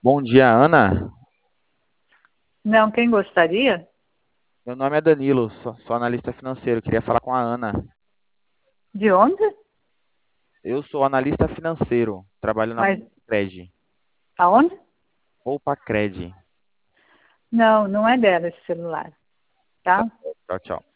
Bom dia, Ana. Não, quem gostaria? Meu nome é Danilo, sou analista financeiro. Queria falar com a Ana. De onde? Eu sou analista financeiro, trabalho na Mas Cred. aonde? Poupa Cred. Não, não é dela esse celular, Tá tá? bom, tchau, tchau.